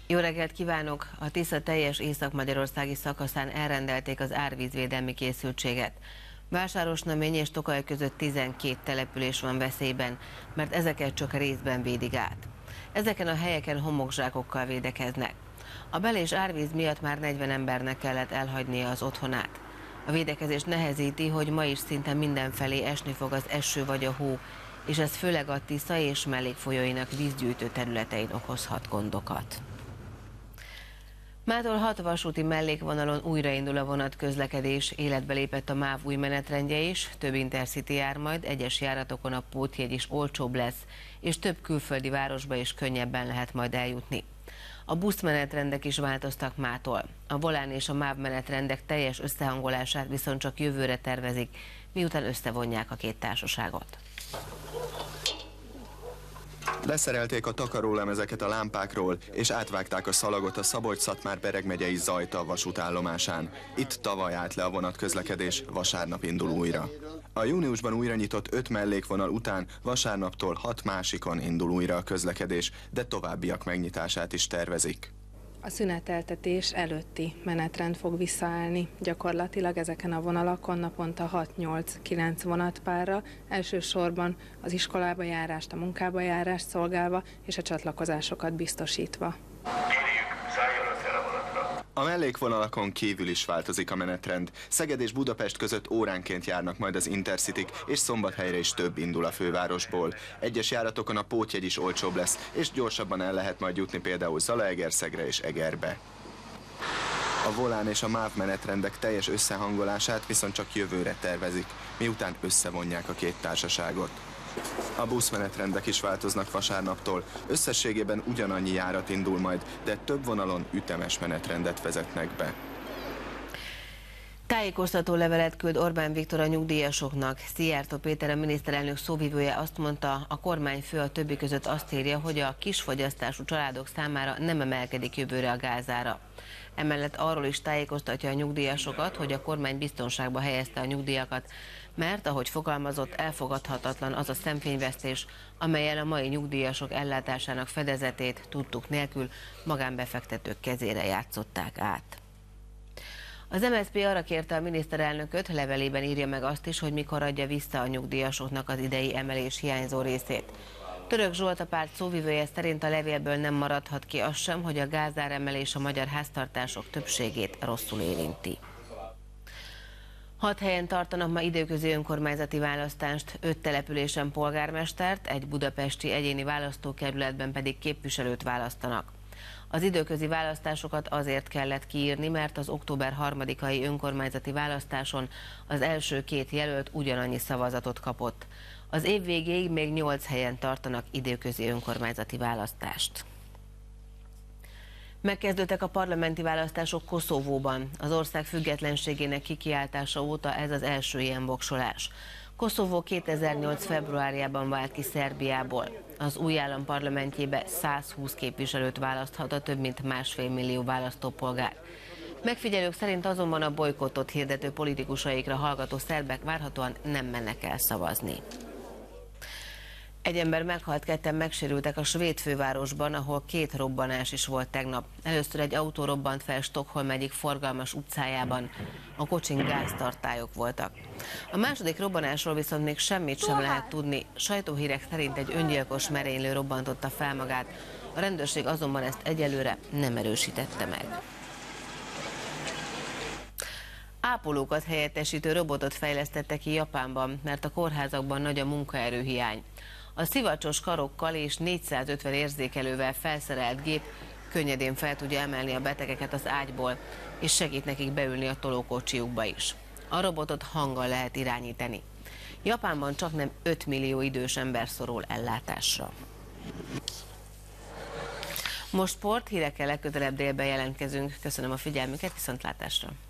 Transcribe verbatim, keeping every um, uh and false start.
Jó reggelt kívánok! A Tisza teljes észak-magyarországi szakaszán elrendelték az árvízvédelmi készültséget. Vásárosnamény és Tokaj között tizenkét település van veszélyben, mert ezeket csak részben védik át. Ezeken a helyeken homokzsákokkal védekeznek. A bel- és árvíz miatt már negyven embernek kellett elhagynia az otthonát. A védekezést nehezíti, hogy ma is szinte mindenfelé esni fog az eső vagy a hó, és ez főleg a Tisza és mellékfolyóinak vízgyűjtő területein okozhat gondokat. Mától hat vasúti mellékvonalon újraindul a vonatközlekedés, életbe lépett a MÁV új menetrendje is, több Intercity jár majd, egyes járatokon a pótjegy is olcsóbb lesz, és több külföldi városba is könnyebben lehet majd eljutni. A buszmenetrendek is változtak mától. A Volán és a MÁV menetrendek teljes összehangolását viszont csak jövőre tervezik, miután összevonják a két társaságot. Leszerelték a takarólemezeket a lámpákról, és átvágták a szalagot a Szabolcs-Szatmár-Bereg megyei Zajta vasútállomásán. Itt tavaly állt le a vonatközlekedés, vasárnap indul újra. A júniusban újra nyitott öt mellékvonal után vasárnaptól hat másikon indul újra a közlekedés, de továbbiak megnyitását is tervezik. A szüneteltetés előtti menetrend fog visszaállni. Gyakorlatilag ezeken a vonalakon naponta hat-nyolc-kilenc vonatpárra, elsősorban az iskolába járást, a munkába járást szolgálva és a csatlakozásokat biztosítva. A mellékvonalakon kívül is változik a menetrend. Szeged és Budapest között óránként járnak majd az Intercityk, és Szombathelyre is több indul a fővárosból. Egyes járatokon a pótjegy is olcsóbb lesz, és gyorsabban el lehet majd jutni például Zalaegerszegre és Egerbe. A Volán és a MÁV menetrendek teljes összehangolását viszont csak jövőre tervezik, miután összevonják a két társaságot. A buszmenetrendek is változnak vasárnaptól, összességében ugyanannyi járat indul majd, de több vonalon ütemes menetrendet vezetnek be. Tájékoztató levelet küld Orbán Viktor a nyugdíjasoknak. Szijjártó Péter, a miniszterelnök szóvivője azt mondta, a kormányfő a többi között azt írja, hogy a kisfogyasztású családok számára nem emelkedik jövőre a gázára. Emellett arról is tájékoztatja a nyugdíjasokat, hogy a kormány biztonságba helyezte a nyugdíjakat, mert, ahogy fogalmazott, elfogadhatatlan az a szemfényvesztés, amellyel a mai nyugdíjasok ellátásának fedezetét tudtuk nélkül magánbefektetők kezére játszották át. Az em es zé pé arra kérte a miniszterelnököt, levelében írja meg azt is, hogy mikor adja vissza a nyugdíjasoknak az idei emelés hiányzó részét. Török Zsolt, a párt szóvivője szerint a levélből nem maradhat ki az sem, hogy a gázáremelés a magyar háztartások többségét rosszul érinti. Hat helyen tartanak ma időközi önkormányzati választást, öt településen polgármestert, egy budapesti egyéni választókerületben pedig képviselőt választanak. Az időközi választásokat azért kellett kiírni, mert az október harmadikai önkormányzati választáson az első két jelölt ugyanannyi szavazatot kapott. Az év végéig még nyolc helyen tartanak időközi önkormányzati választást. Megkezdődtek a parlamenti választások Koszovóban. Az ország függetlenségének kikiáltása óta ez az első ilyen voksolás. Koszovó kétezer-nyolc februárjában vált ki Szerbiából. Az új állam parlamentjébe százhúsz képviselőt választhat a több mint másfél millió választópolgár. Megfigyelők szerint azonban a bolykottot hirdető politikusaikra hallgató szerbek várhatóan nem mennek el szavazni. Egy ember meghalt, ketten megsérültek a svéd fővárosban, ahol két robbanás is volt tegnap. Először egy autó robbant fel Stockholm egyik forgalmas utcájában. A kocsin gáztartályok voltak. A második robbanásról viszont még semmit sem lehet tudni. Sajtóhírek szerint egy öngyilkos merénylő robbantotta fel magát. A rendőrség azonban ezt egyelőre nem erősítette meg. Ápolókat helyettesítő robotot fejlesztettek ki Japánban, mert a kórházakban nagy a munkaerőhiány. A szivacsos karokkal és négyszázötven érzékelővel felszerelt gép könnyedén fel tudja emelni a betegeket az ágyból, és segít nekik beülni a tolókocsiukba is. A robotot hanggal lehet irányítani. Japánban csaknem öt millió idős ember szorul ellátásra. Most sport, hírekkel legközelebb délben jelentkezünk. Köszönöm a figyelmüket, viszontlátásra!